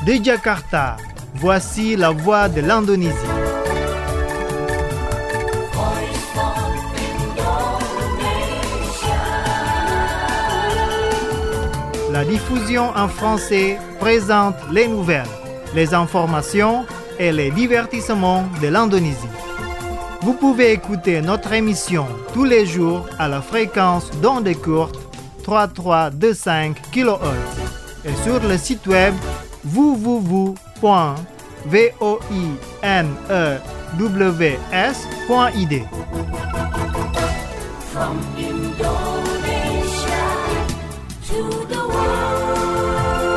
De Jakarta, voici la voix de l'Indonésie. La diffusion en français présente les nouvelles, les informations et les divertissements de l'Indonésie. Vous pouvez écouter notre émission tous les jours à la fréquence d'onde courte 3325 kHz et sur le site web www.voinews.id. From Indonesia to the world.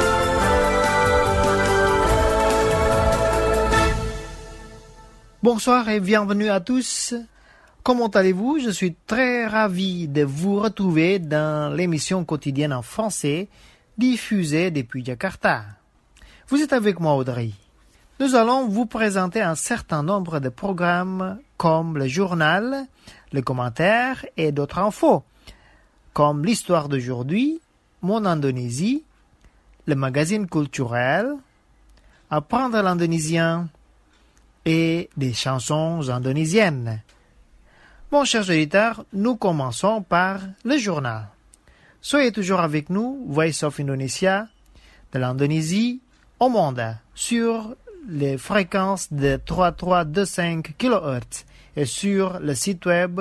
Bonsoir et bienvenue à tous. Comment allez-vous? Je suis très ravi de vous retrouver dans l'émission quotidienne en français diffusée depuis Jakarta. Vous êtes avec moi, Audrey. Nous allons vous présenter un certain nombre de programmes comme le journal, le commentaire et d'autres infos, comme l'histoire d'aujourd'hui, Mon Indonésie, le magazine culturel, Apprendre l'indonésien et des chansons indonésiennes. Bon, chers auditeurs, nous commençons par le journal. Soyez toujours avec nous, Voice of Indonesia, de l'Indonésie au monde, sur les fréquences de 3325 kHz et sur le site web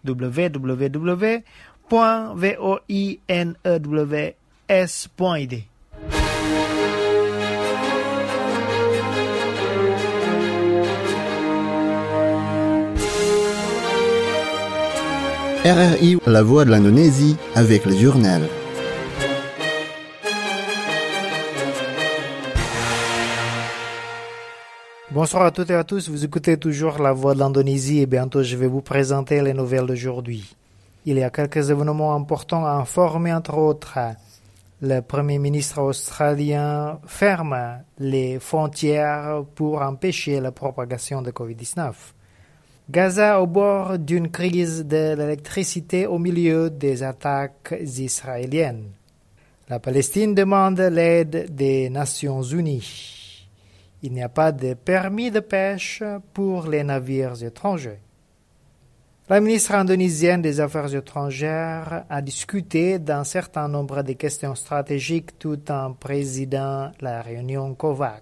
www.voinews.id. RRI, la voix de l'Indonésie, avec le journal. Bonsoir à toutes et à tous, vous écoutez toujours la voix de l'Indonésie et bientôt je vais vous présenter les nouvelles d'aujourd'hui. Il y a quelques événements importants à informer, entre autres. Le Premier ministre australien ferme les frontières pour empêcher la propagation de Covid-19. Gaza au bord d'une crise de l'électricité au milieu des attaques israéliennes. La Palestine demande l'aide des Nations Unies. Il n'y a pas de permis de pêche pour les navires étrangers. La ministre indonésienne des Affaires étrangères a discuté d'un certain nombre de questions stratégiques tout en présidant la réunion COVAX.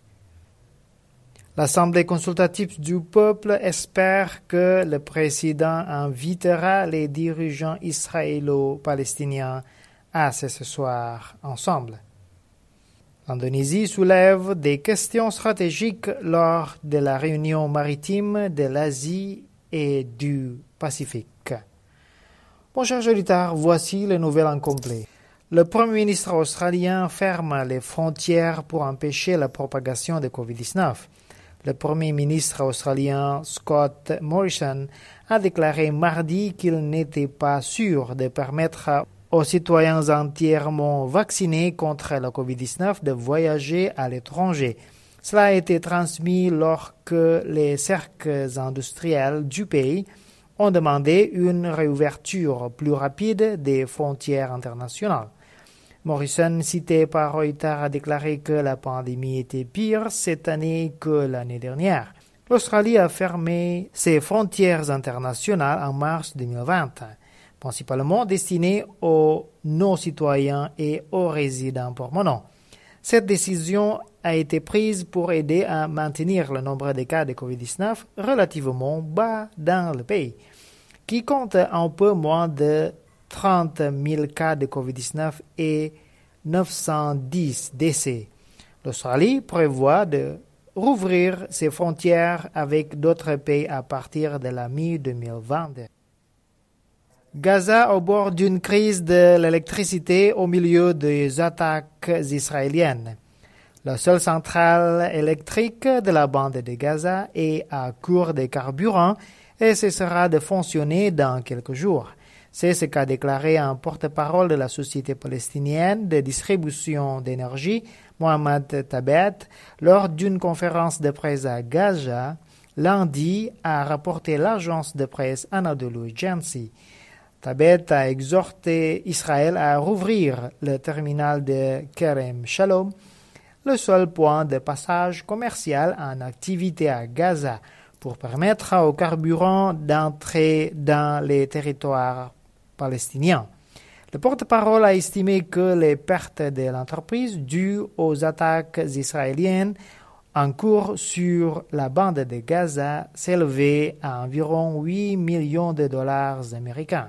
L'Assemblée consultative du peuple espère que le président invitera les dirigeants israélo-palestiniens à ce soir ensemble. L'Indonésie soulève des questions stratégiques lors de la réunion maritime de l'Asie et du Pacifique. Bon, chers auditeurs, voici les nouvelles en complet. Le Premier ministre australien ferme les frontières pour empêcher la propagation de Covid-19. Le Premier ministre australien Scott Morrison a déclaré mardi qu'il n'était pas sûr de permettre aux citoyens entièrement vaccinés contre la Covid-19 de voyager à l'étranger. Cela a été transmis lorsque les cercles industriels du pays ont demandé une réouverture plus rapide des frontières internationales. Morrison, cité par Reuters, a déclaré que la pandémie était pire cette année que l'année dernière. L'Australie a fermé ses frontières internationales en mars 2020, principalement destinées aux non-citoyens et aux résidents permanents. Cette décision a été prise pour aider à maintenir le nombre de cas de COVID-19 relativement bas dans le pays, qui compte un peu moins de 30 000 cas de COVID-19 et 910 décès. L'Australie prévoit de rouvrir ses frontières avec d'autres pays à partir de la mi-2020. Gaza au bord d'une crise de l'électricité au milieu des attaques israéliennes. La seule centrale électrique de la bande de Gaza est à court de carburant et cessera de fonctionner dans quelques jours. C'est ce qu'a déclaré un porte-parole de la Société palestinienne de distribution d'énergie, Mohamed Tabet, lors d'une conférence de presse à Gaza, lundi, a rapporté l'agence de presse Anadolu Agency. Tabet a exhorté Israël à rouvrir le terminal de Kerem Shalom, le seul point de passage commercial en activité à Gaza pour permettre au carburant d'entrer dans les territoires palestiniens. Le porte-parole a estimé que les pertes de l'entreprise dues aux attaques israéliennes en cours sur la bande de Gaza s'élevaient à environ 8 millions de dollars américains.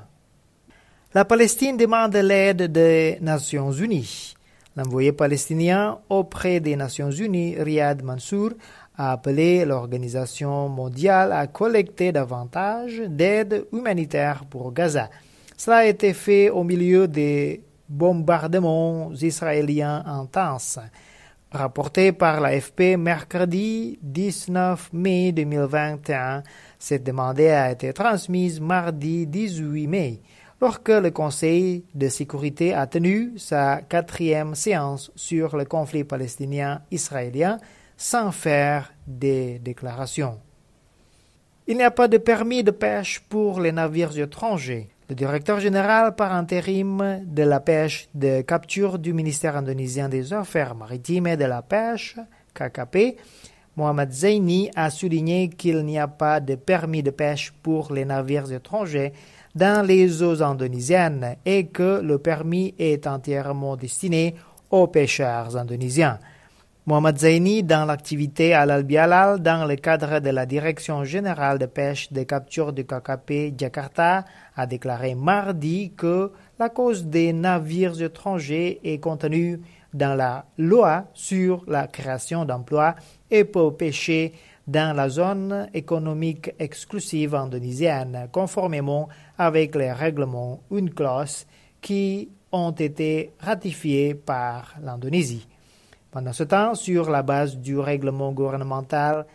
La Palestine demande l'aide des Nations Unies. L'envoyé palestinien auprès des Nations Unies, Riyad Mansour, a appelé l'Organisation mondiale à collecter davantage d'aide humanitaire pour Gaza. Cela a été fait au milieu des bombardements israéliens intenses. Rapporté par l'AFP mercredi 19 mai 2021, cette demande a été transmise mardi 18 mai, lorsque le Conseil de sécurité a tenu sa 4e séance sur le conflit palestinien-israélien sans faire des déclarations. Il n'y a pas de permis de pêche pour les navires étrangers. Le directeur général par intérim de la pêche de capture du ministère indonésien des Affaires maritimes et de la pêche, KKP, Mohamed Zaini, a souligné qu'il n'y a pas de permis de pêche pour les navires étrangers dans les eaux indonésiennes et que le permis est entièrement destiné aux pêcheurs indonésiens. Mohamed Zaini, dans l'activité Halal Bihalal dans le cadre de la Direction générale de pêche de capture du KKP Jakarta, a déclaré mardi que la cause des navires étrangers est contenue dans la loi sur la création d'emplois et pour pêcher dans la zone économique exclusive indonésienne, conformément avec les règlements UNCLOS qui ont été ratifiés par l'Indonésie. Pendant ce temps, sur la base du règlement gouvernemental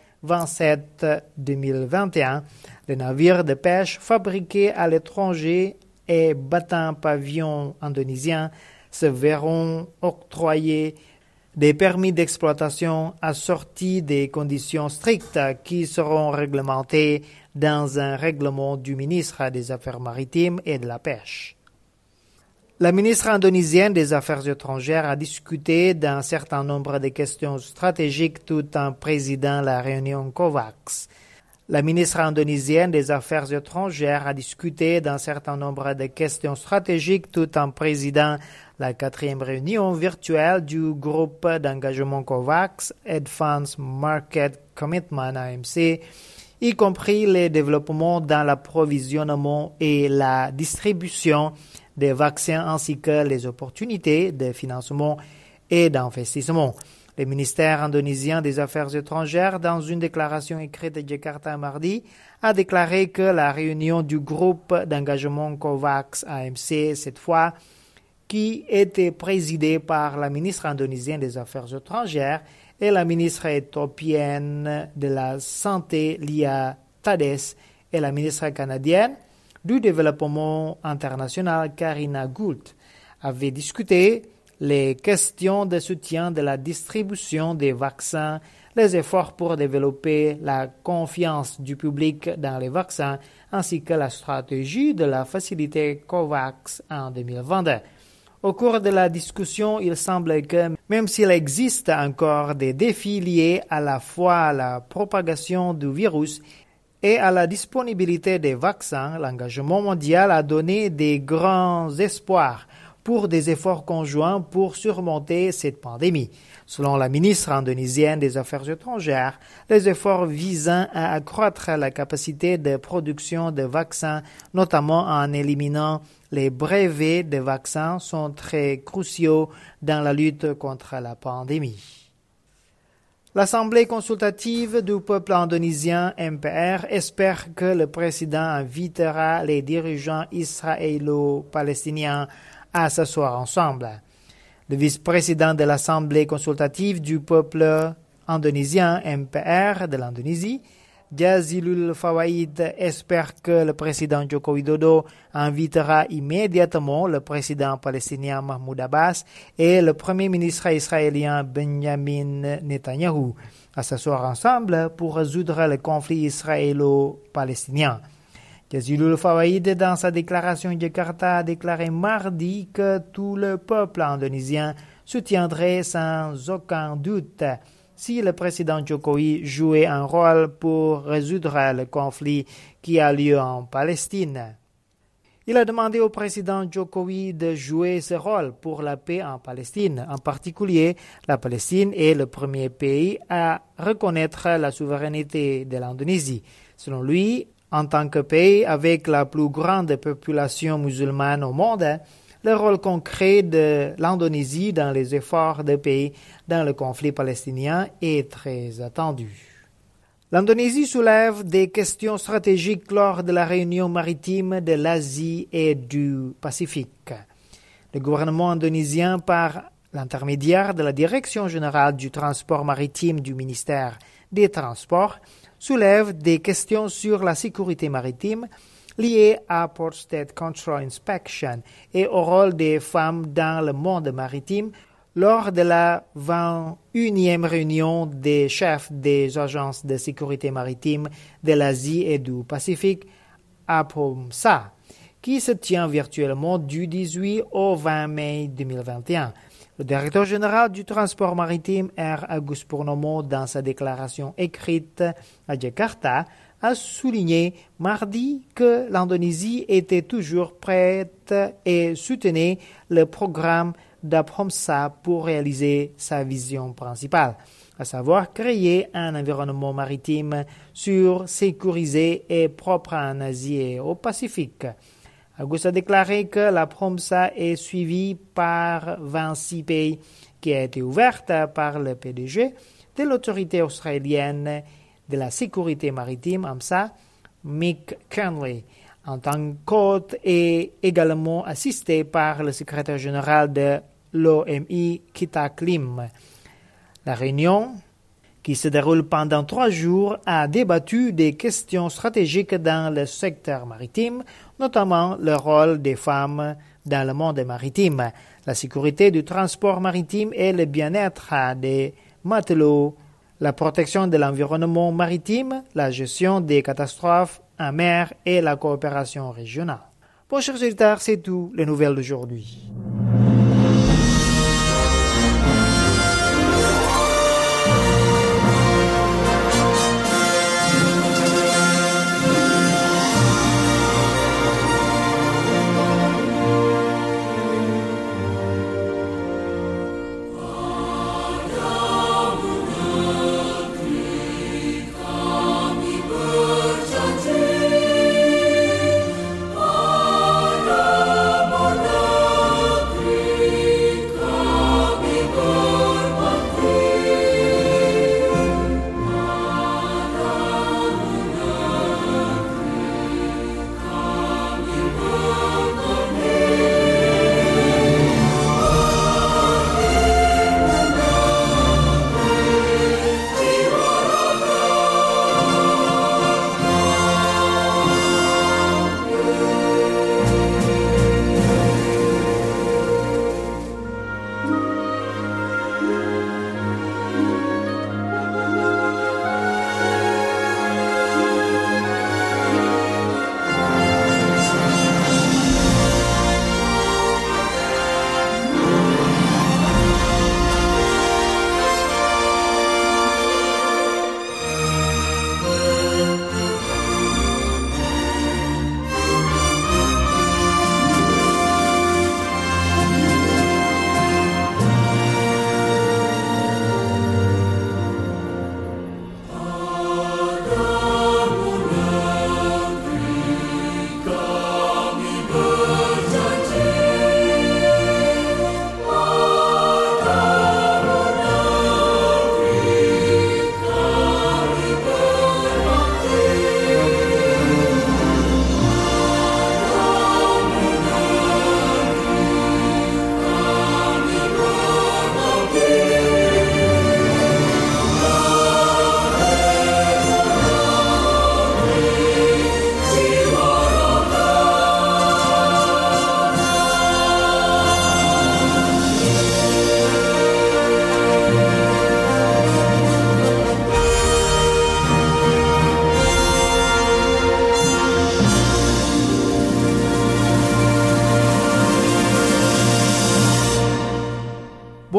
27-2021, les navires de pêche fabriqués à l'étranger et battant pavillon indonésien se verront octroyer des permis d'exploitation assortis des conditions strictes qui seront réglementées dans un règlement du ministre des Affaires maritimes et de la pêche. La ministre indonésienne des Affaires étrangères a discuté d'un certain nombre de questions stratégiques tout en présidant la réunion COVAX. La ministre indonésienne des Affaires étrangères a discuté d'un certain nombre de questions stratégiques tout en présidant la 4e réunion virtuelle du groupe d'engagement COVAX, Advanced Market Commitment AMC, y compris les développements dans l'approvisionnement et la distribution des vaccins ainsi que les opportunités de financement et d'investissement. Le ministère indonésien des Affaires étrangères, dans une déclaration écrite de Jakarta mardi, a déclaré que la réunion du groupe d'engagement COVAX AMC, cette fois, qui était présidée par la ministre indonésienne des Affaires étrangères et la ministre éthiopienne de la Santé, Lia Tades, et la ministre canadienne du Développement international, Karina Gould, avait discuté les questions de soutien de la distribution des vaccins, les efforts pour développer la confiance du public dans les vaccins, ainsi que la stratégie de la facilité COVAX en 2022. Au cours de la discussion, il semble que, même s'il existe encore des défis liés à la fois à la propagation du virus et à la disponibilité des vaccins, l'engagement mondial a donné des grands espoirs pour des efforts conjoints pour surmonter cette pandémie. Selon la ministre indonésienne des Affaires étrangères, les efforts visant à accroître la capacité de production de vaccins, notamment en éliminant les brevets de vaccins, sont très cruciaux dans la lutte contre la pandémie. L'Assemblée consultative du peuple indonésien MPR espère que le président invitera les dirigeants israélo-palestiniens à s'asseoir ensemble. Le vice-président de l'Assemblée consultative du peuple indonésien MPR de l'Indonésie, Jazilul Fawait, espère que le président Joko Widodo invitera immédiatement le président palestinien Mahmoud Abbas et le premier ministre israélien Benjamin Netanyahu à s'asseoir ensemble pour résoudre le conflit israélo-palestinien. Jazilul Fawait, dans sa déclaration Jakarta, a déclaré mardi que tout le peuple indonésien soutiendrait sans aucun doute si le président Jokowi jouait un rôle pour résoudre le conflit qui a lieu en Palestine. Il a demandé au président Jokowi de jouer ce rôle pour la paix en Palestine. En particulier, la Palestine est le premier pays à reconnaître la souveraineté de l'Indonésie. Selon lui, en tant que pays avec la plus grande population musulmane au monde, le rôle concret de l'Indonésie dans les efforts de paix dans le conflit palestinien est très attendu. L'Indonésie soulève des questions stratégiques lors de la réunion maritime de l'Asie et du Pacifique. Le gouvernement indonésien, par l'intermédiaire de la Direction générale du transport maritime du ministère des Transports, soulève des questions sur la sécurité maritime liées à Port State Control Inspection et au rôle des femmes dans le monde maritime lors de la 21e réunion des chefs des agences de sécurité maritime de l'Asie et du Pacifique à POMSA, qui se tient virtuellement du 18 au 20 mai 2021. Le directeur général du transport maritime, R. Agus Purnomo, dans sa déclaration écrite à Jakarta, a souligné mardi que l'Indonésie était toujours prête et soutenait le programme d'APHOMSA pour réaliser sa vision principale, à savoir créer un environnement maritime sûr, sécurisé et propre en Asie et au Pacifique. Agus a déclaré que l'APHOMSA est suivie par 26 pays, qui a été ouverte par le PDG de l'autorité australienne de la sécurité maritime, AMSA, Mick Kernley, en tant qu'hôte et également assisté par le secrétaire général de l'OMI, Kita Klim. La réunion, qui se déroule pendant 3 jours, a débattu des questions stratégiques dans le secteur maritime, notamment le rôle des femmes dans le monde maritime, la sécurité du transport maritime et le bien-être des matelots, la protection de l'environnement maritime, la gestion des catastrophes en mer et la coopération régionale. Bon, chers auditeurs, c'est tout les nouvelles d'aujourd'hui.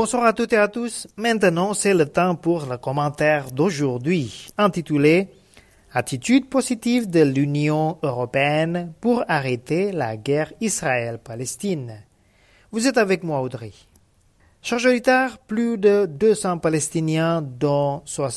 Bonsoir à toutes et à tous. Maintenant, c'est le temps pour le commentaire d'aujourd'hui, intitulé « Attitude positive de l'Union européenne pour arrêter la guerre Israël-Palestine ». Vous êtes avec moi, Audrey. Chers auditeurs, plus de 200 Palestiniens, dont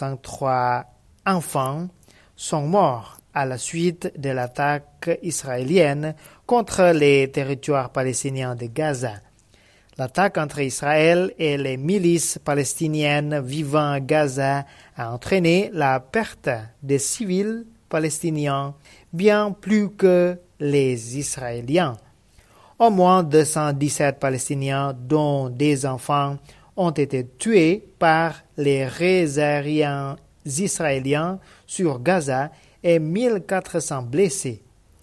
63 enfants, sont morts à la suite de l'attaque israélienne contre les territoires palestiniens de Gaza. L'attaque entre Israël et les milices palestiniennes vivant à Gaza a entraîné la perte des civils palestiniens bien plus que les Israéliens. Au moins 217 Palestiniens, dont des enfants, ont été tués par les aériens israéliens sur Gaza et 1400 blessés.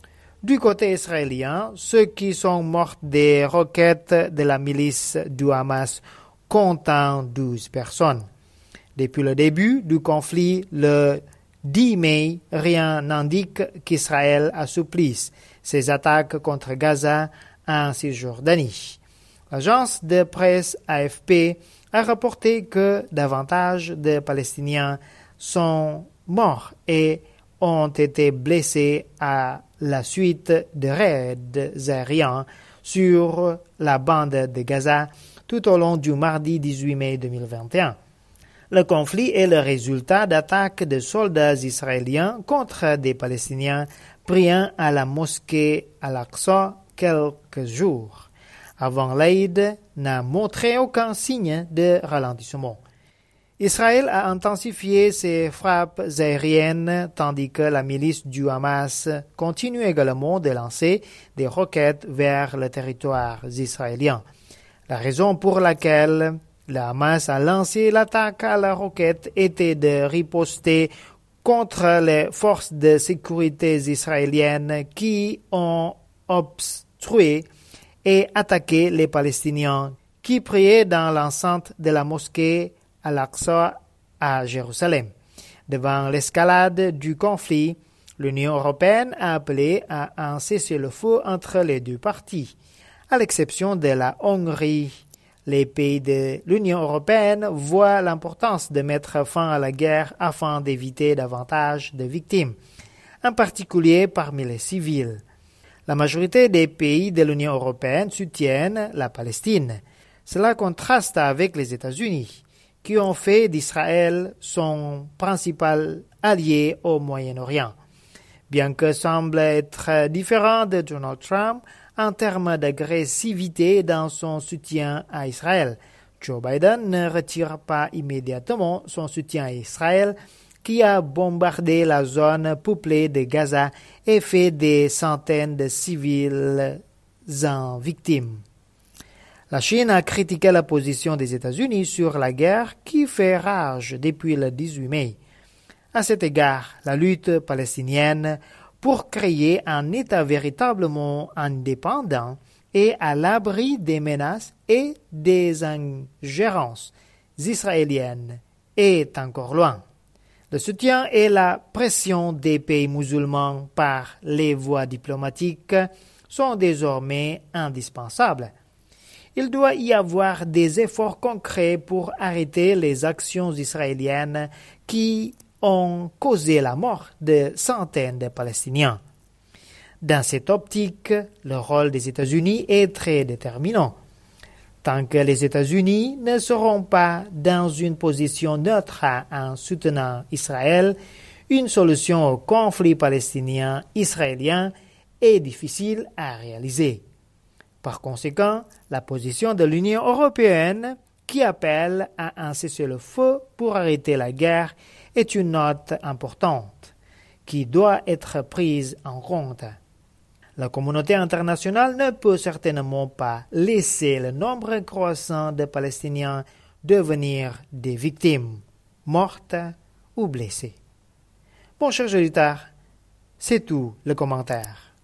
Du côté israélien, ceux qui sont morts des roquettes de la milice du Hamas comptent 12 personnes. Depuis le début du conflit, le 10 mai, rien n'indique qu'Israël assouplisse ses attaques contre Gaza en Cisjordanie. L'agence de presse AFP a rapporté que davantage de Palestiniens sont morts et ont été blessés à la suite de raids aériens sur la bande de Gaza tout au long du mardi 18 mai 2021. Le conflit est le résultat d'attaques de soldats israéliens contre des Palestiniens priant à la mosquée Al-Aqsa quelques jours avant l'Aïd n'a montré aucun signe de ralentissement. Israël a intensifié ses frappes aériennes tandis que la milice du Hamas continue également de lancer des roquettes vers le territoire israélien. La raison pour laquelle le Hamas a lancé l'attaque à la roquette était de riposter contre les forces de sécurité israéliennes qui ont obstrué et attaqué les Palestiniens qui priaient dans l'enceinte de la mosquée Al-Aqsa à Jérusalem. Devant l'escalade du conflit, l'Union européenne a appelé à un cessez-le-feu entre les deux parties. À l'exception de la Hongrie, les pays de l'Union européenne voient l'importance de mettre fin à la guerre afin d'éviter davantage de victimes, en particulier parmi les civils. La majorité des pays de l'Union européenne soutiennent la Palestine. Cela contraste avec les États-Unis, qui ont fait d'Israël son principal allié au Moyen-Orient. Bien que semble être différent de Donald Trump en termes d'agressivité dans son soutien à Israël, Joe Biden ne retire pas immédiatement son soutien à Israël, qui a bombardé la zone peuplée de Gaza et fait des centaines de civils en victimes. La Chine a critiqué la position des États-Unis sur la guerre qui fait rage depuis le 18 mai. À cet égard, la lutte palestinienne pour créer un État véritablement indépendant et à l'abri des menaces et des ingérences israéliennes est encore loin. Le soutien et la pression des pays musulmans par les voies diplomatiques sont désormais indispensables. Il doit y avoir des efforts concrets pour arrêter les actions israéliennes qui ont causé la mort de centaines de Palestiniens. Dans cette optique, le rôle des États-Unis est très déterminant. Tant que les États-Unis ne seront pas dans une position neutre en soutenant Israël, une solution au conflit palestinien-israélien est difficile à réaliser. Par conséquent, la position de l'Union européenne, qui appelle à un cessez-le-feu pour arrêter la guerre, est une note importante, qui doit être prise en compte. La communauté internationale ne peut certainement pas laisser le nombre croissant de Palestiniens devenir des victimes, mortes ou blessées. Bon, chers auditeurs, c'est tout le commentaire.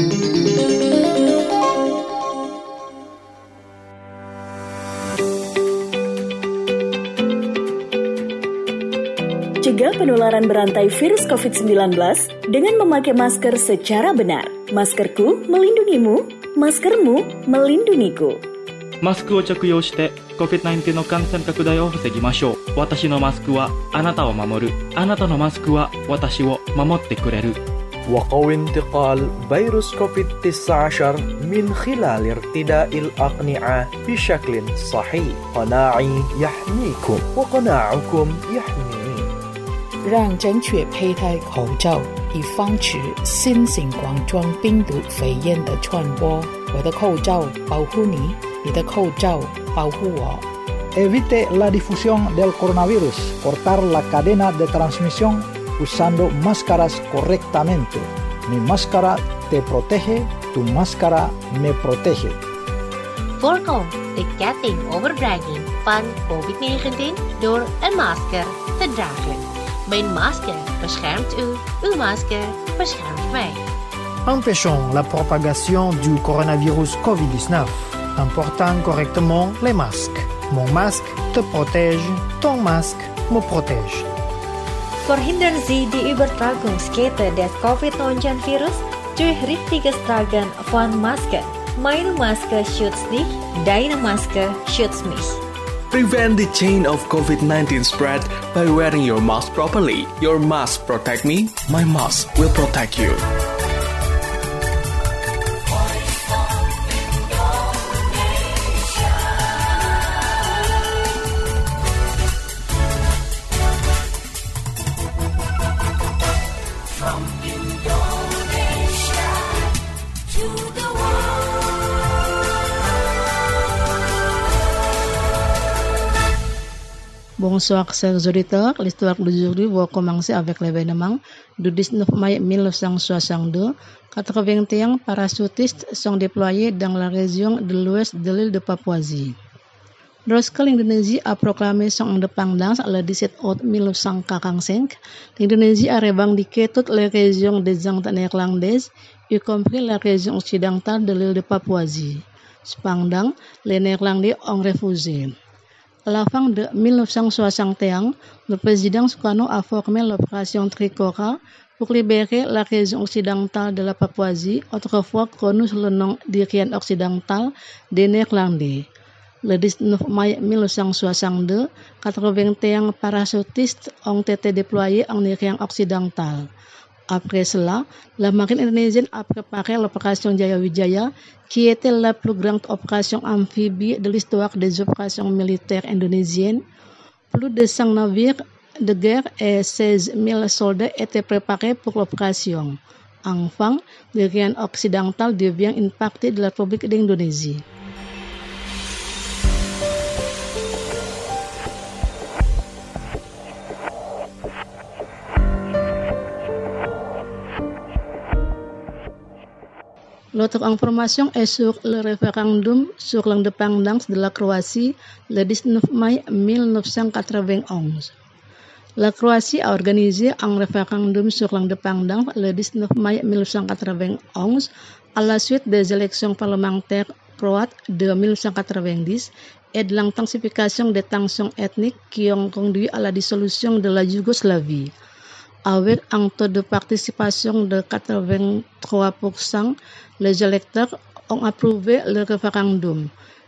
Cegah penularan berantai virus COVID-19 dengan memakai masker secara benar. Maskerku melindungimu, maskermu melindungiku. マスクを着用して COVID-19 の感染拡大を防ぎましょう。私のマスクはあなたを守る。あなたのマスクは私を守ってくれる。 وقوي انتقال فيروس كوفيد-19 من خلال ارتداء الأقنعة بشكل صحيح. قناعي يحميكم وقناعكم يحميني. 让正确佩戴口罩，以防止新型冠状病毒肺炎的传播。我的口罩保护你，你的口罩保护我。 Evite la difusión del coronavirus. Cortar la cadena de transmisión usando máscaras correctamente. Mi máscara te protege, tu máscara me protege. Voorkom de ketting overdraging van COVID-19 door een masker te dragen. Mijn masker beschermt u, uw masker beschermt mij. Empêchons la propagation du coronavirus COVID-19 en portant correctement les masques. Mon masque te protège, ton masque me protège. Verhindern Sie die Übertragungskette des Covid-19-Virus durch richtiges Tragen von Masken. Meine Maske schützt dich, deine Maske schützt mich. Prevent the chain of COVID-19 spread by wearing your mask properly. Your mask protect me, my mask will protect you. Bonsoir chers auditeurs, l'histoire d'aujourd'hui va commencer avec l'événement du 19 mai 1962. 81 parachutistes sont déployés dans la région de l'ouest de l'île de Papouasie. Lorsque l'Indonésie a proclamé son indépendance le 17 août 1945, l'Indonésie a revendiqué toutes les régions des Andes néerlandaises, y compris la région occidentale de l'île de Papouasie. Cependant, les Néerlandais ont refusé. À la fin de 1961, le président Sukarno a formé l'opération Tricora pour libérer la région occidentale de la Papouasie, autrefois connue sous le nom d'Irian occidental des Néerlandais. Le 19 mai 1962, 81 parachutistes ont été déployés en Irian occidental. Après cela, la marine indonésienne a préparé l'opération Jaya Wijaya, qui était la plus grande opération amphibie de l'histoire des opérations militaires indonésiennes. Plus de 100 navires de guerre et 16 000 soldats étaient préparés pour l'opération. Enfin, l'Irian occidental devient une partie de la République d'Indonésie. L'autre information est sur le référendum sur l'indépendance de la Croatie le 19 mai 1991. La Croatie a organisé un référendum sur l'indépendance le 19 mai 1991 à la suite des élections parlementaires croates de 1990 et de l'intensification des tensions ethniques qui ont conduit à la dissolution de la Yougoslavie. Avec un taux de participation de 83%, les électeurs ont approuvé le référendum.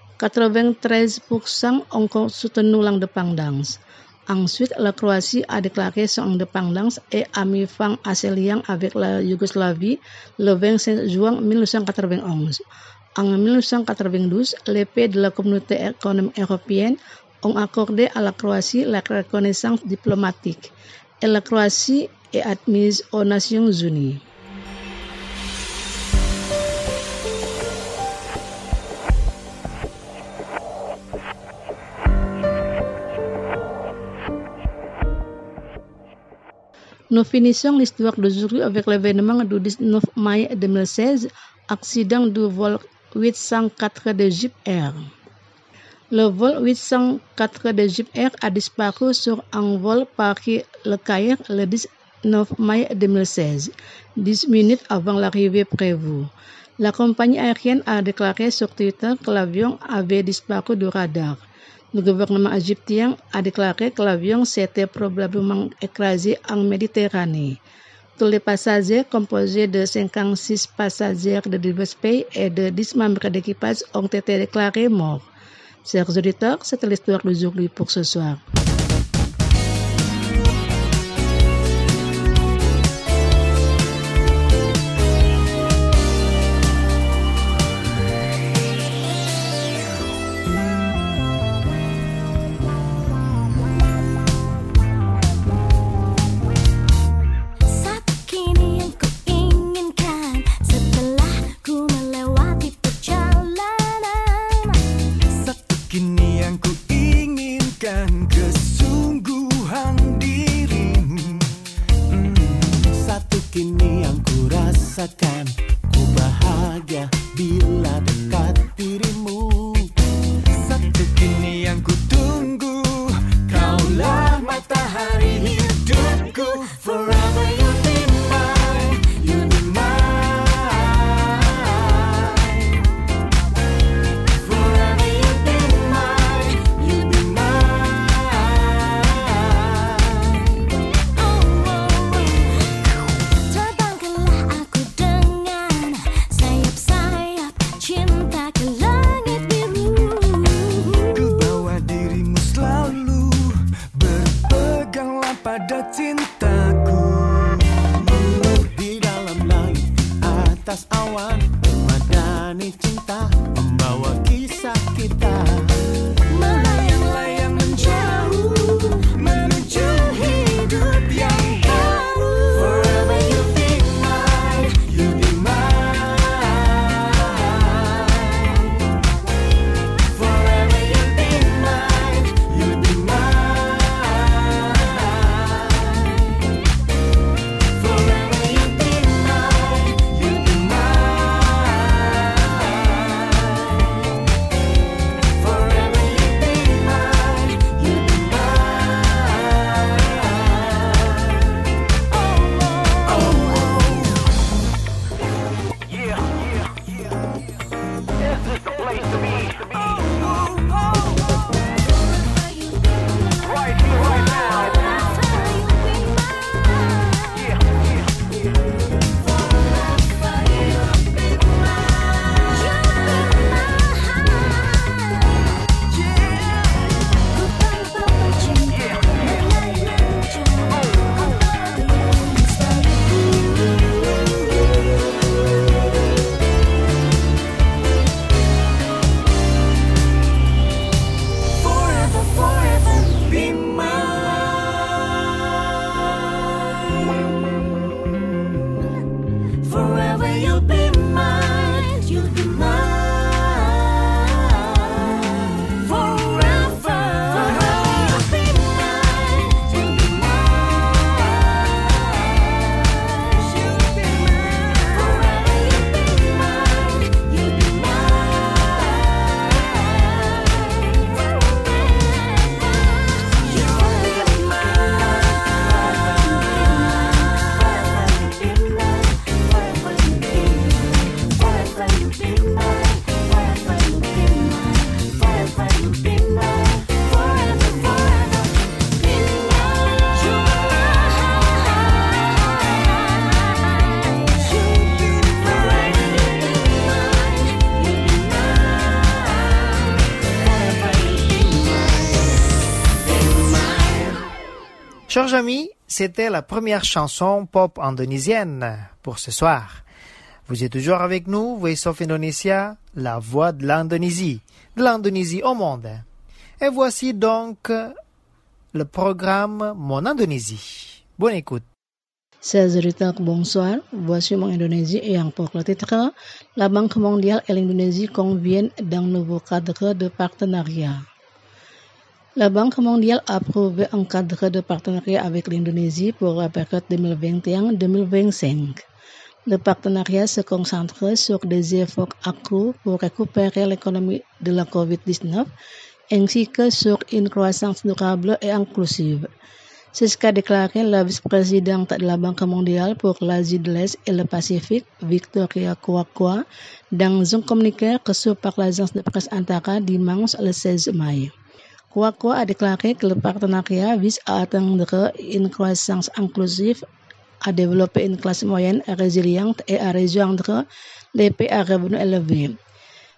93% ont soutenu l'indépendance. Ensuite, la Croatie a déclaré son indépendance et a mis fin à ses liens avec la Yougoslavie le 25 juin 1991. En 1992, les pays de la Communauté économique européenne ont accordé à la Croatie la reconnaissance diplomatique. Et la Croatie est admise aux Nations Unies. Nous finissons l'histoire d'aujourd'hui avec l'événement du 19 mai 2016, accident du vol 804 d'Egypte Air. Le vol 804 d'Egypte Air a disparu sur un vol Paris-Le Caire le 19 mai 2016, 10 minutes avant l'arrivée prévue. La compagnie aérienne a déclaré sur Twitter que l'avion avait disparu du radar. Le gouvernement égyptien a déclaré que l'avion s'était probablement écrasé en Méditerranée. Tous les passagers, composés de 56 passagers de divers pays et de 10 membres d'équipage, ont été déclarés morts. Chers auditeurs, c'était l'histoire d'aujourd'hui pour ce soir. Ku bahagia bila dekat dirimu. Satu kini yang ku tunggu, kaulah matahari hidupku. Forever you'll be mine, you'll be mine. Forever you'll be mine, you'll be mine. Oh, oh, oh. Terbangkanlah aku dengan sayap-sayap cinta ke langit biru. Ku bawa dirimu selalu, berpeganglah pada cintaku. Di dalam langit, atas awan, memadani cinta, membawa kisah kita. Melayang-layang menjauh, menuju hidup yang baru. Forever you'll be mine, you'll be mine. Forever you'll be mine, you'll be mine. Forever you'll be mine, you'll be mine. Forever you'll be mine, you'll be mine. Oh, oh, yeah, yeah. This is the place to be. Right here, right now. Forever, forever, be mine. Forever you'll be mine, you'll be mine. Forever, forever you'll be mine, you'll be mine. You'll be mine. Forever you'll be mine, you'll be Chers amis, c'était la première chanson pop indonésienne pour ce soir. Vous êtes toujours avec nous, Voice of Indonesia, la voix de l'Indonésie au monde. Et voici donc le programme Mon Indonésie. Bonne écoute. Chers auditeurs, bonsoir. Voici Mon Indonésie ayant pour le titre La Banque mondiale et l'Indonésie conviennent d'un nouveau cadre de partenariat. La Banque mondiale a approuvé un cadre de partenariat avec l'Indonésie pour la période 2021-2025. Le partenariat se concentre sur des efforts accrus pour récupérer l'économie de la COVID-19 ainsi que sur une croissance durable et inclusive. C'est ce qu'a déclaré la vice-présidente de la Banque mondiale pour l'Asie de l'Est et le Pacifique, Victoria Kwakwa, dans un communiqué reçu par l'agence de presse Antara dimanche le 16 mai. Kwakwa a déclaré que le partenariat vise à atteindre une croissance inclusive, à développer une classe moyenne résiliente et à rejoindre les pays à revenus élevés.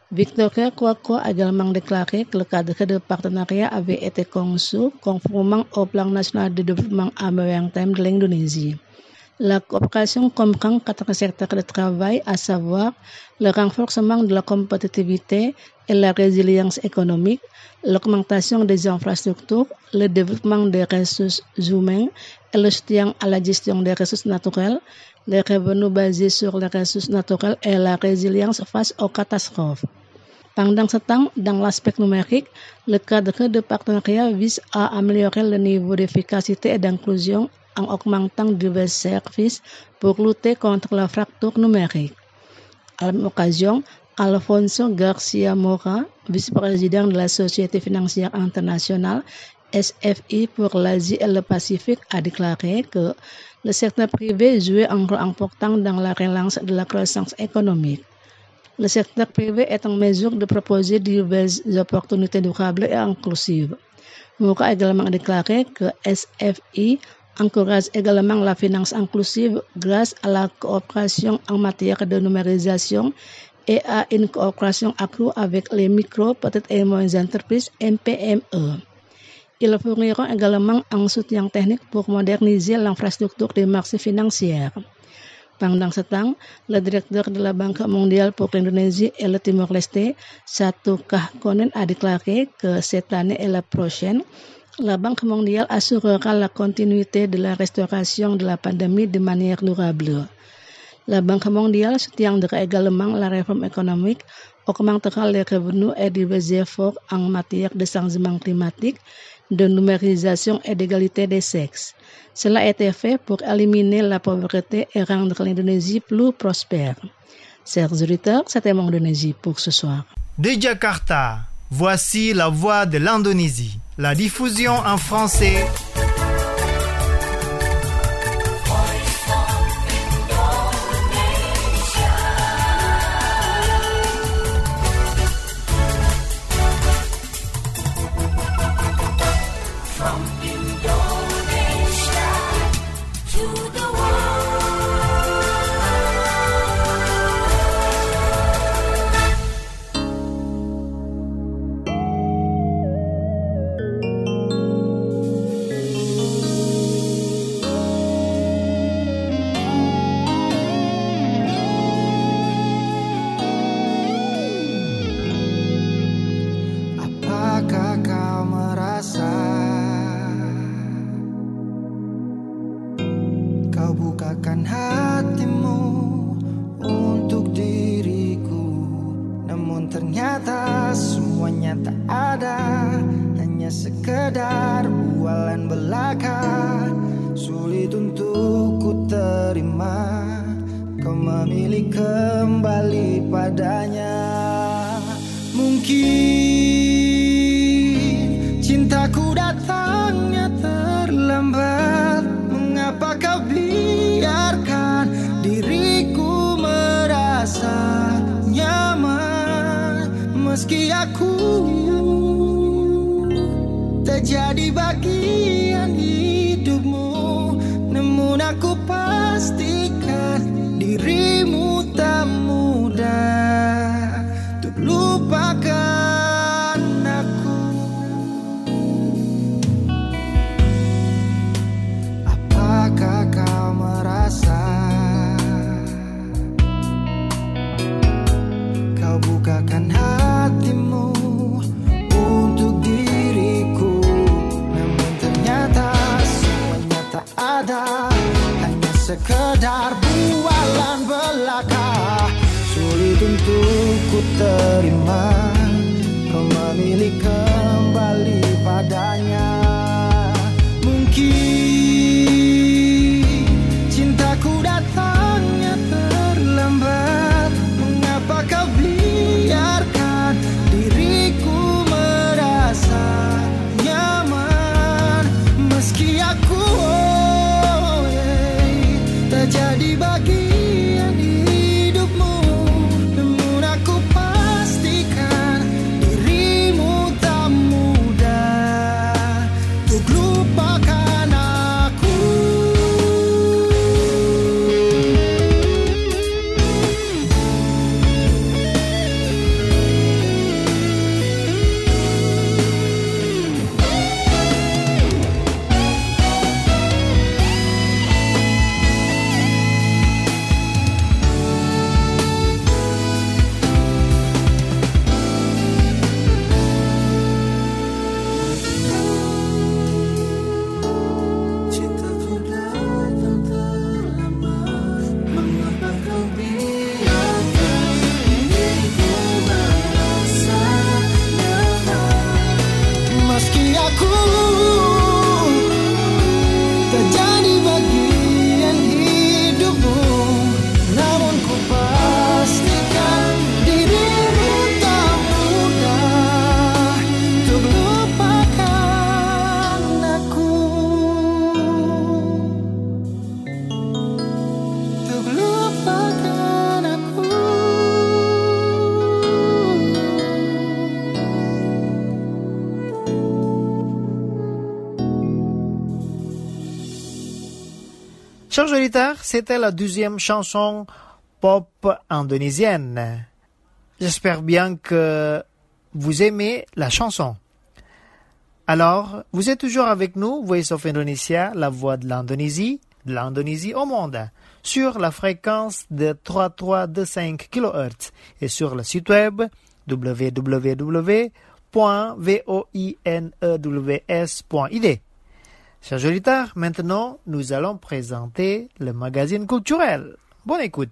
Victoria Kwakwa a également déclaré que le cadre de partenariat avait été conçu conformément au plan national de développement à moyen terme de l'Indonésie. La coopération comprend 4 secteurs de travail, à savoir le renforcement de la compétitivité et la résilience économique, l'augmentation des infrastructures, le développement des ressources humaines et le soutien à la gestion des ressources naturelles, les revenus basés sur les ressources naturelles et la résilience face aux catastrophes. Pendant ce temps, dans l'aspect numérique, le cadre de partenariat vise à améliorer le niveau d'efficacité et d'inclusion en augmentant divers services pour lutter contre la fracture numérique. À la même occasion, Alfonso Garcia Mora, vice-président de la Société financière internationale SFI pour l'Asie et le Pacifique, a déclaré que le secteur privé jouait un rôle important dans la relance de la croissance économique. Le secteur privé est en mesure de proposer diverses opportunités durables et inclusives. Mora a également déclaré que SFI encourage également la finance inclusive grâce à la coopération en matière de numérisation et à une coopération accrue avec les micro, petites et moyennes entreprises MPME. Ils fourniront également un soutien technique pour moderniser l'infrastructure des marchés financiers. Pendant ce temps, le directeur de la Banque mondiale pour l'Indonésie et le Timor-Leste, Satu Kahkonen, a déclaré que cette année et la prochaine, la Banque mondiale assurera la continuité de la restauration de la pandémie de manière durable. La Banque mondiale soutiendra également la réforme économique, augmentera les revenus et divers efforts en matière de changement climatique, de numérisation et d'égalité des sexes. Cela a été fait pour éliminer la pauvreté et rendre l'Indonésie plus prospère. Chers auditeurs, c'était mon Indonésie pour ce soir. De Jakarta, voici la voix de l'Indonésie. La diffusion en français. From Indonesia to the world. Apakah kau merasa kau bukakan hatimu untuk diriku, namun ternyata semuanya tak ada, hanya sekedar bualan belaka. Sulit untuk ku terima kau memilih kembali padanya. Mungkin cintaku datangnya terlambat. Mengapa kau biarkan diriku merasa nyaman, meski aku tak jadi bagian hidupmu, namun aku pastikan dirimu tak mudah untuk lupakan aku. Apakah kau merasa kau bukakan hatimu untuk diriku, namun ternyata semuanya tak ada, hanya sekedar bualan belaka. Sulit untuk ku terima kau memilih kembali padanya. Mungkin cintaku datangnya terlambat. Mengapa kau biarkan diriku merasa nyaman, meski aku tak jadi bagian hidupmu, namun aku pastikan dirimu tak mudah Chers auditeurs, c'était la 12e chanson pop indonésienne. J'espère bien que vous aimez la chanson. Alors, vous êtes toujours avec nous, Voice of Indonesia, la voix de l'Indonésie au monde, sur la fréquence de 3325 kHz et sur le site web www.voinews.id. Chers auditeurs, maintenant, nous allons présenter le magazine culturel. Bonne écoute.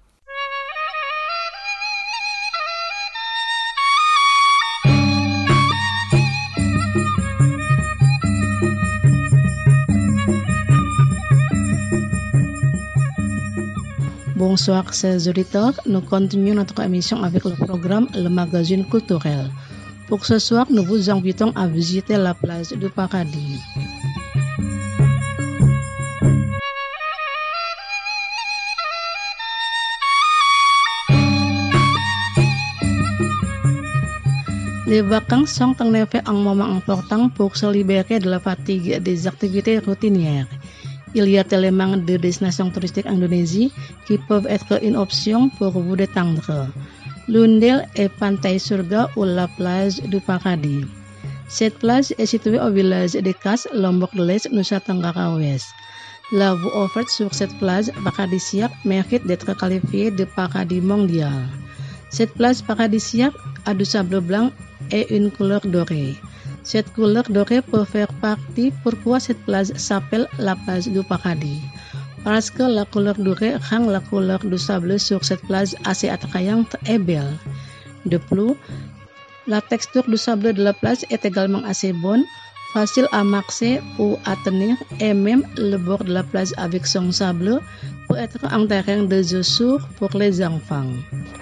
Bonsoir, chers auditeurs. Nous continuons notre émission avec le programme Le Magazine Culturel. Pour ce soir, nous vous invitons à visiter la plage du Paradis. Les vacances sont en effet un moment important pour se libérer de la fatigue des activités routinières. Il y a tellement de destinations touristiques en Indonésie qui peuvent être une option pour vous détendre. L'une d'elles est Pantai Surga ou la plage du Paradis. Cette plage est située au village de Kas, Lombok de l'Est, Nusa Tenggara Ouest. La vue offerte sur cette plage paradisiaque mérite d'être qualifiée de paradis mondial. Cette plage paradisiaque a du sable blanc et une couleur dorée. Cette couleur dorée peut faire partie pourquoi cette plage s'appelle la plage du Paradis. Parce que la couleur dorée rend la couleur du sable sur cette plage assez attrayante et belle. De plus, la texture du sable de la plage est également assez bonne, facile à marcher ou à tenir, et même le bord de la plage avec son sable peut être un terrain de jeu sûr pour les enfants.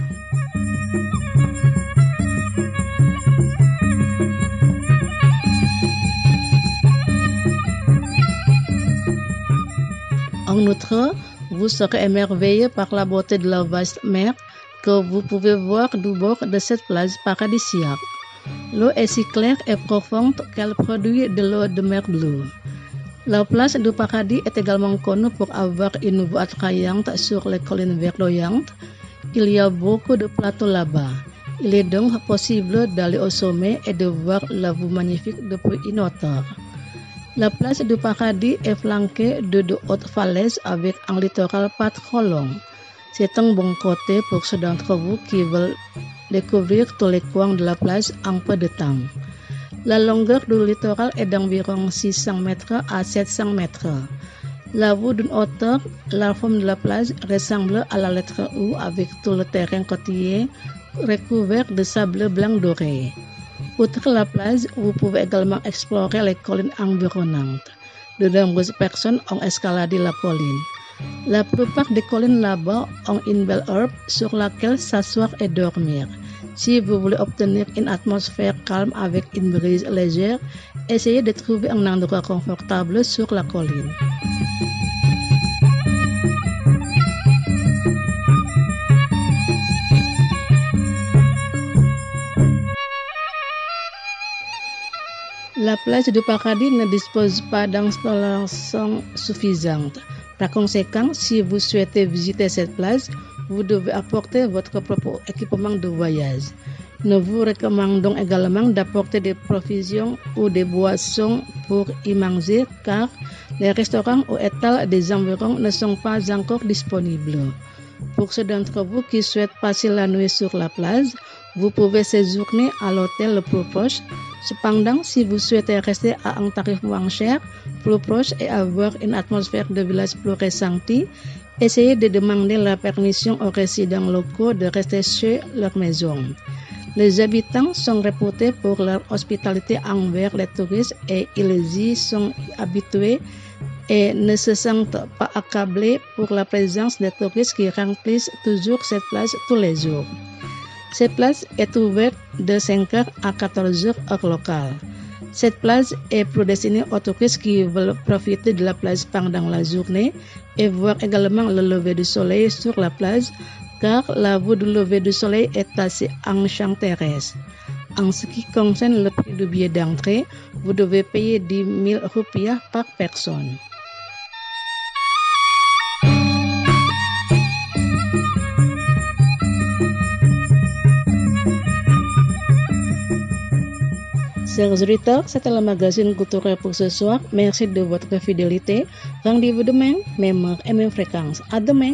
En outre, vous serez émerveillé par la beauté de la vaste mer que vous pouvez voir du bord de cette plage paradisiaque. L'eau est si claire et profonde qu'elle produit de l'eau de mer bleue. La plage du Paradis est également connue pour avoir une vue attrayante sur les collines verdoyantes. Il y a beaucoup de plateaux là-bas. Il est donc possible d'aller au sommet et de voir la vue magnifique depuis une hauteur. La plage du Paradis est flanquée de hautes falaises avec un littoral pas trop long. C'est un bon côté pour ceux d'entre vous qui veulent découvrir tous les coins de la plage en peu de temps. La longueur du littoral est d'environ 600 mètres à 700 mètres. La vue d'une hauteur, la forme de la plage ressemble à la lettre U avec tout le terrain côtier recouvert de sable blanc doré. Outre la plage, vous pouvez également explorer les collines environnantes. De nombreuses personnes ont escaladé la colline. La plupart des collines là-bas ont une belle herbe sur laquelle s'asseoir et dormir. Si vous voulez obtenir une atmosphère calme avec une brise légère, essayez de trouver un endroit confortable sur la colline. La plage du Paradis ne dispose pas d'installation suffisante. Par conséquent, si vous souhaitez visiter cette plage, vous devez apporter votre propre équipement de voyage. Nous vous recommandons également d'apporter des provisions ou des boissons pour y manger car les restaurants ou étals des environs ne sont pas encore disponibles. Pour ceux d'entre vous qui souhaitent passer la nuit sur la plage, vous pouvez séjourner à l'hôtel le plus proche. Cependant, si vous souhaitez rester à un tarif moins cher, plus proche et avoir une atmosphère de village plus ressentie, essayez de demander la permission aux résidents locaux de rester chez leur maison. Les habitants sont réputés pour leur hospitalité envers les touristes et ils y sont habitués et ne se sentent pas accablés pour la présence des touristes qui remplissent toujours cette plage tous les jours. Cette plage est ouverte de 5h à 14h heure locale. Cette plage est destinée aux touristes qui veulent profiter de la plage pendant la journée et voir également le lever du soleil sur la plage car la vue du lever du soleil est assez enchanteresse. En ce qui concerne le prix du billet d'entrée, vous devez payer 10 000 rupiah par personne. Chers auditeurs, c'était le magazine culturel pour ce soir. Merci de votre fidélité. Rendez-vous demain, même heure et même fréquence. À demain.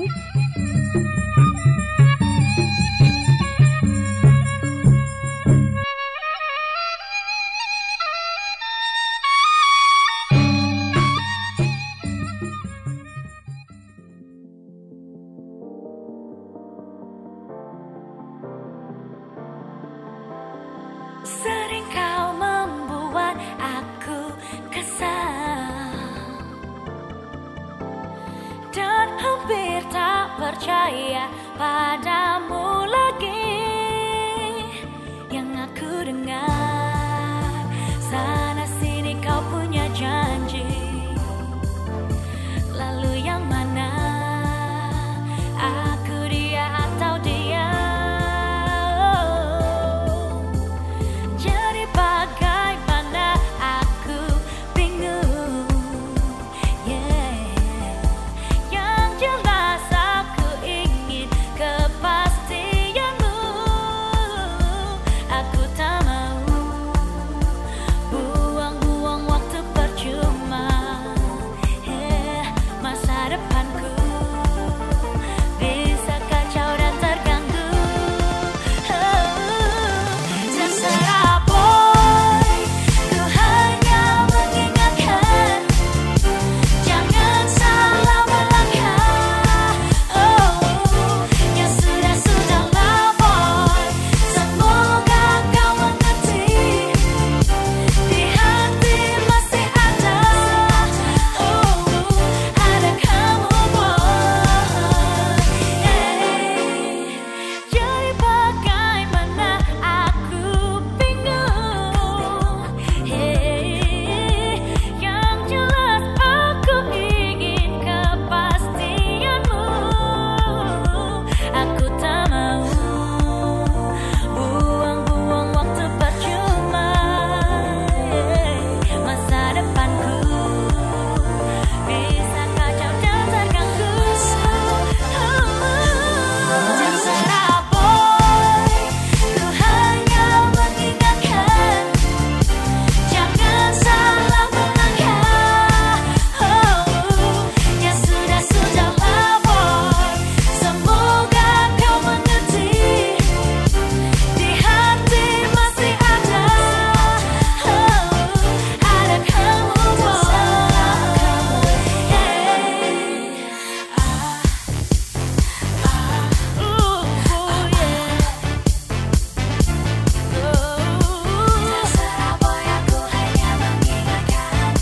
Sering kau membuat aku kesal dan hampir tak percaya padamu lagi. Yang aku dengar sana sini kau punya janji, lalu yang mana aku, dia atau dia? Jadi bagaimana aku bingung, yang jelas aku ingin kepastianmu. Aku tak mau buang-buang waktu percuma. Masa depanku bisa kacau dan terganggu. Terserah boy, ku hanya mengingatkan, jangan salah melangkah. Ya sudah-sudahlah boy, semoga kau mengerti, di hati masih ada kamu boy. Jadi bagaimana aku bingung, yang jelas aku ingin kepastianmu. Aku tak mau buang-buang waktu percuma. Masa depanku bisa kacau dan terganggu. Terserah boy, ku hanya mengingatkan, jangan salah melangkah. Ya sudah-sudahlah boy, semoga kau mengerti, di hati masih ada kamu boy. Terserah boy, aku hanya mengingatkan.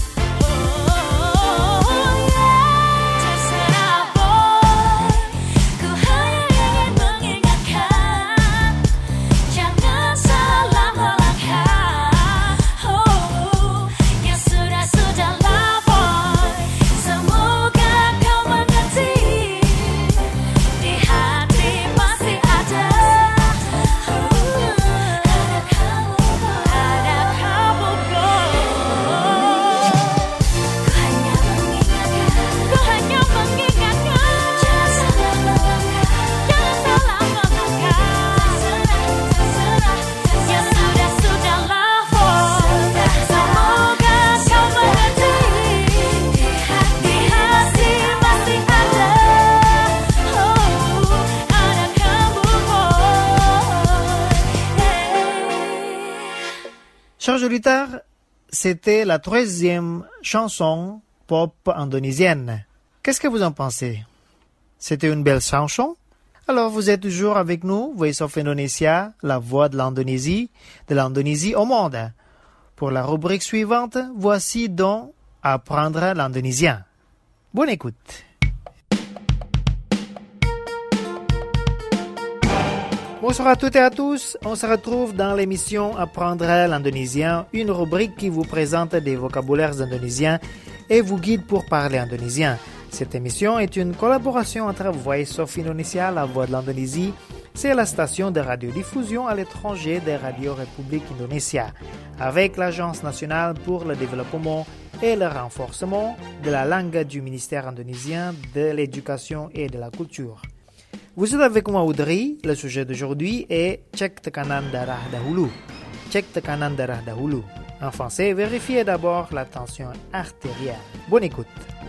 Terserah boy, ku hanya ingin mengingatkan, jangan salah melangkah. Ya sudah-sudahlah boy, semoga kau mengerti, di hati masih ada kamu boy. Ku hanya mengingatkan, jangan salah melangkah. Ya sudah-sudahlah boy, semoga kau mengerti, di hati masih ada kamu boy. Chers auditeurs, c'était la 13e chanson pop indonésienne. Qu'est-ce que vous en pensez? C'était une belle chanson? Alors vous êtes toujours avec nous, Voice of Indonesia, la voix de l'Indonésie au monde. Pour la rubrique suivante, voici donc Apprendre l'indonésien. Bonne écoute. Bonsoir à toutes et à tous, on se retrouve dans l'émission Apprendre l'indonésien, une rubrique qui vous présente des vocabulaires indonésiens et vous guide pour parler indonésien. Cette émission est une collaboration entre Voice of Indonesia, la voix de l'Indonésie, c'est la station de radiodiffusion à l'étranger des radios République Indonésia, avec l'Agence nationale pour le développement et le renforcement de la langue du ministère indonésien de l'éducation et de la culture. Vous êtes avec moi Audrey, le sujet d'aujourd'hui est cek tekanan darah dahulu. Cek tekanan darah dahulu. En français, vérifiez d'abord la tension artérielle. Bonne écoute.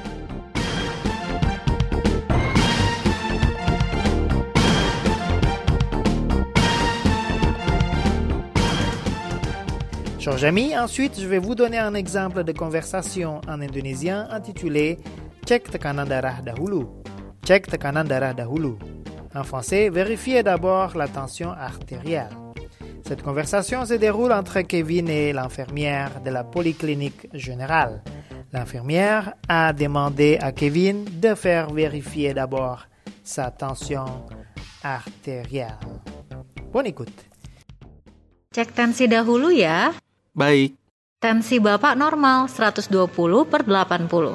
Chers amis, ensuite, je vais vous donner un exemple de conversation en indonésien intitulé Cek tekanan darah dahulu. Cek tekanan darah dahulu. En français, vérifiez d'abord la tension artérielle. Cette conversation se déroule entre Kevin et l'infirmière de la polyclinique générale. L'infirmière a demandé à Kevin de faire vérifier d'abord sa tension artérielle. Bonne écoute. Cek tensi dahulu ya. Baik. Tensi Bapak normal 120/80.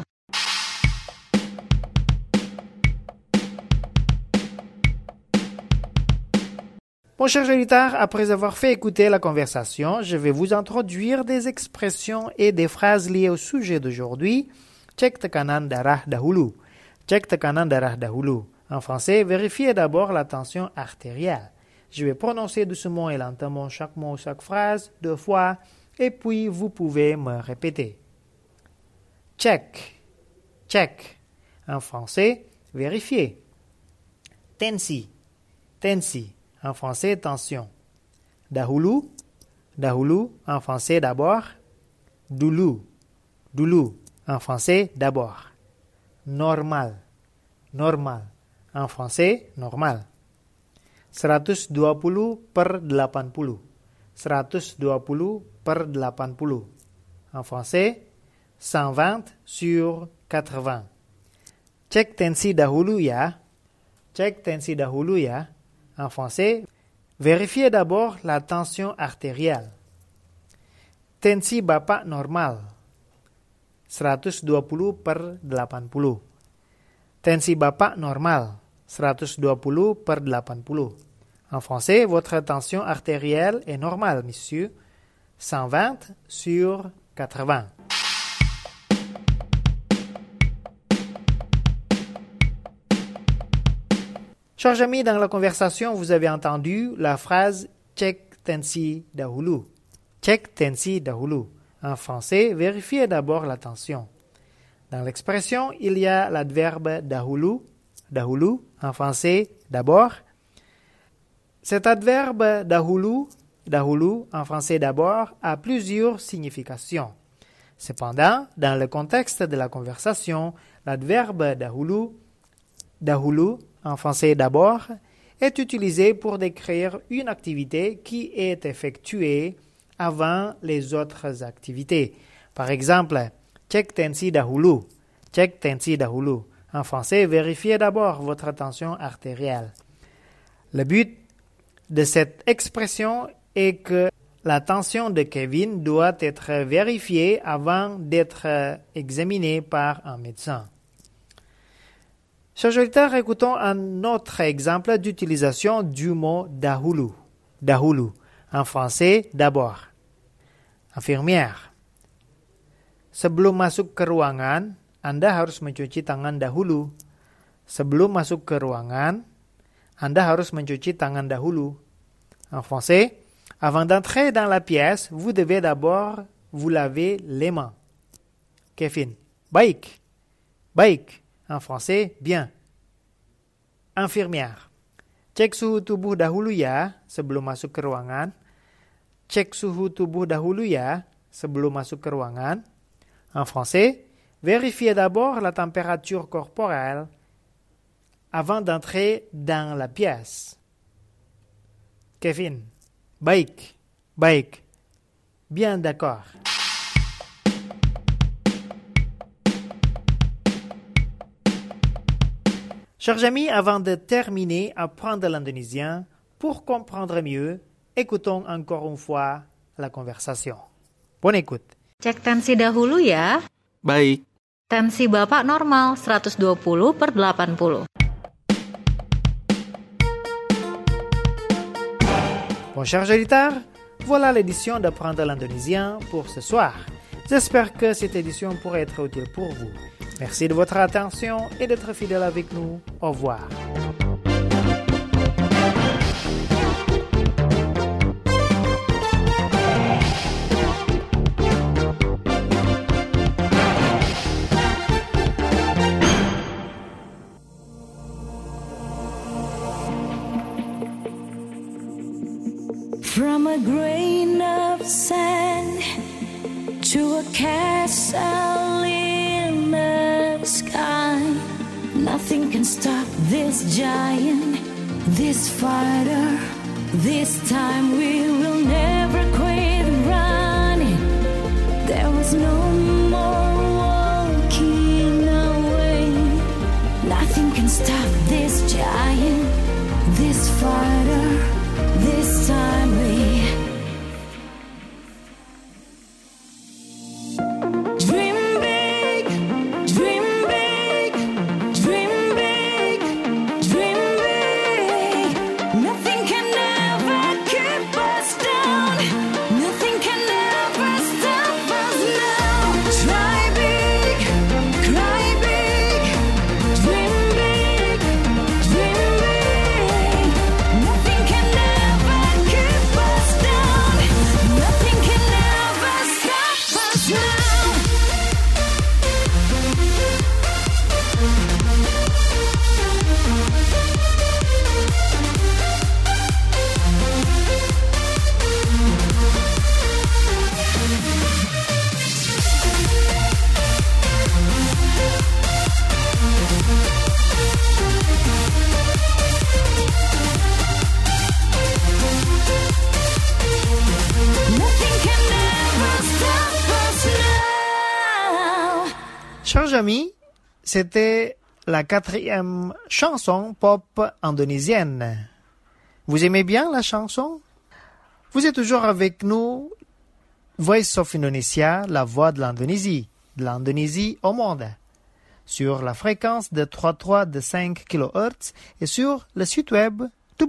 Mon cher auditeur, après avoir fait écouter la conversation, je vais vous introduire des expressions et des phrases liées au sujet d'aujourd'hui. Cek tekanan darah dahulu. Cek tekanan darah dahulu. En français, vérifiez d'abord la tension artérielle. Je vais prononcer doucement et lentement chaque mot, chaque phrase, 2 fois, et puis vous pouvez me répéter. Check. Check. En français, vérifier. Tensi. Tensi. En français, tension. Dahulu. Dahulu. En français, d'abord. Dulu. Dulu. En français, d'abord. Normal. Normal. En français, normal. 120/80. 120/80. En français, 120/80. Cek tensi dahulu ya. Cek tensi dahulu ya. En français, vérifiez d'abord la tension artérielle. Tensi Bapak normal. 120/80. Tensi Bapak normal. 120/80. En français, votre tension artérielle est normale, monsieur. 120/80. Chers amis, dans la conversation, vous avez entendu la phrase Cek tensi dahulu. Cek tensi dahulu. En français, vérifiez d'abord la tension. Dans l'expression, il y a l'adverbe dahulu. Dahulu, en français, d'abord. Cet adverbe dahulu, dahulu, en français d'abord, a plusieurs significations. Cependant, dans le contexte de la conversation, l'adverbe dahulu, dahulu, en français d'abord, est utilisé pour décrire une activité qui est effectuée avant les autres activités. Par exemple, cek tensi dahulu. Cek tensi dahulu. En français, vérifiez d'abord votre tension artérielle. Le but de cette expression est que la tension de Kevin doit être vérifiée avant d'être examinée par un médecin. Chers auditeurs, écoutons un autre exemple d'utilisation du mot dahulu. Dahulu. En français, d'abord. Infirmière. Sebelum masuk ke ruangan, Anda harus mencuci tangan dahulu. Sebelum masuk ke ruangan, Anda harus mencuci tangan dahulu. En français, avant d'entrer dans la pièce, vous devez d'abord vous laver les mains. Kevin. Baik. Baik. En français, bien. Infirmière. Cek suhu tubuh dahulu ya sebelum masuk ke ruangan. Cek suhu tubuh dahulu ya sebelum masuk ke ruangan. En français, vérifiez d'abord la température corporelle avant d'entrer dans la pièce. Kevin. Baik. Baik. Bien d'accord. Chers amis, avant de terminer à apprendre l'indonésien, pour comprendre mieux, écoutons encore une fois la conversation. Bonne écoute. Cek tensi dahulu ya. Baik. Tensi Bapak normal 120/80. Bon, chers auditeurs, voilà l'édition d'apprendre l'indonésien pour ce soir. J'espère que cette édition pourrait être utile pour vous. Merci de votre attention et d'être fidèle avec nous. Au revoir. From a grain of sand to a castle in the sky, nothing can stop this giant, this fighter. This time we will never quit running. There was no more walking away. Nothing can stop this giant, this fighter. This time we dream big, dream big, dream big, dream big. Nothing can ever keep us down. Nothing can ever stop us now. Try big, cry big, dream big, dream big. Nothing can ever keep us down. Nothing can ever stop us now. Nothing can ever stop us now. Chers amis, c'était la 4e chanson pop indonésienne. Vous aimez bien la chanson? Vous êtes toujours avec nous, Voice of Indonesia, la voix de l'Indonésie au monde, sur la fréquence de 3,5 kHz et sur le site web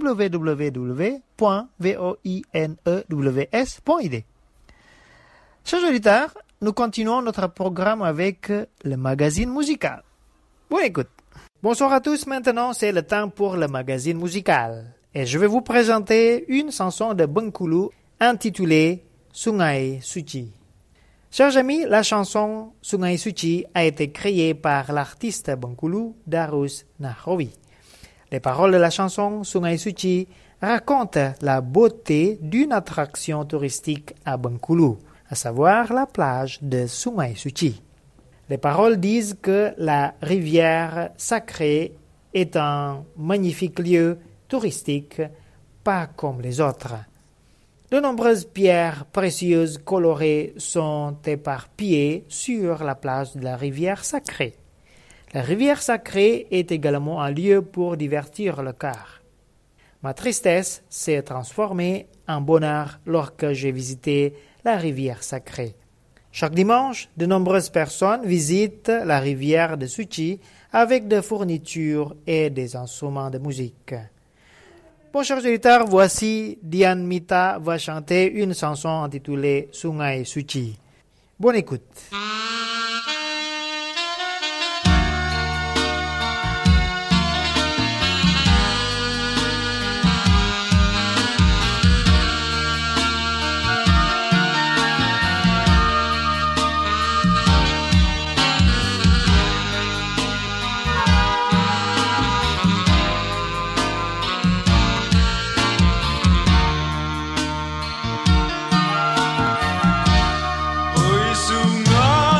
www.voinews.id. Chers auditeurs, nous continuons notre programme avec le magazine musical. Bonne écoute. Bonsoir à tous, maintenant c'est le temps pour le magazine musical. Et je vais vous présenter une chanson de Bengkulu intitulée Sungai Suci. Chers amis, la chanson Sungai Suci a été créée par l'artiste Bengkulu Darus Nahrawi. Les paroles de la chanson Sungai Suci racontent la beauté d'une attraction touristique à Bengkulu, à savoir la plage de Sungai Suci. Les paroles disent que la rivière sacrée est un magnifique lieu touristique, pas comme les autres. De nombreuses pierres précieuses colorées sont éparpillées sur la plage de la rivière sacrée. La rivière sacrée est également un lieu pour divertir le cœur. Ma tristesse s'est transformée en bonheur lorsque j'ai visité la rivière sacrée. Chaque dimanche, de nombreuses personnes visitent la rivière de Suci avec des fournitures et des instruments de musique. Bon, chers auditeurs, voici Dian Mita va chanter une chanson intitulée Sungai Suci. Bonne écoute. Oi sungai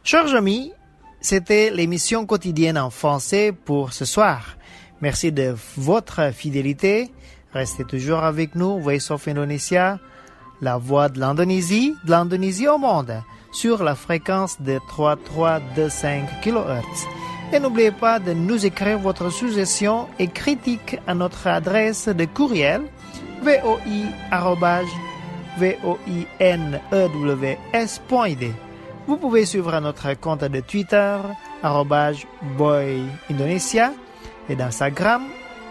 Chers amis, c'était l'émission quotidienne en français pour ce soir. Merci de votre fidélité. Restez toujours avec nous, Voice of Indonesia, la voix de l'Indonésie au monde, sur la fréquence de 3325 kHz. Et n'oubliez pas de nous écrire votre suggestion et critique à notre adresse de courriel voi@voinews.id. Vous pouvez suivre notre compte de Twitter @voiindonesia et d'Instagram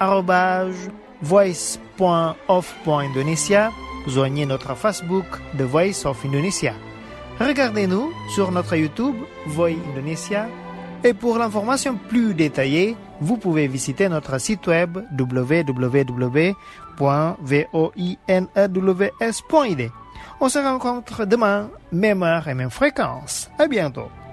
@voice.of.indonesia. Joignez notre Facebook The Voice of Indonesia. Regardez-nous sur notre YouTube Voi Indonesia. Et pour l'information plus détaillée, vous pouvez visiter notre site web www.voinews.id. On se rencontre demain, même heure et même fréquence. À bientôt.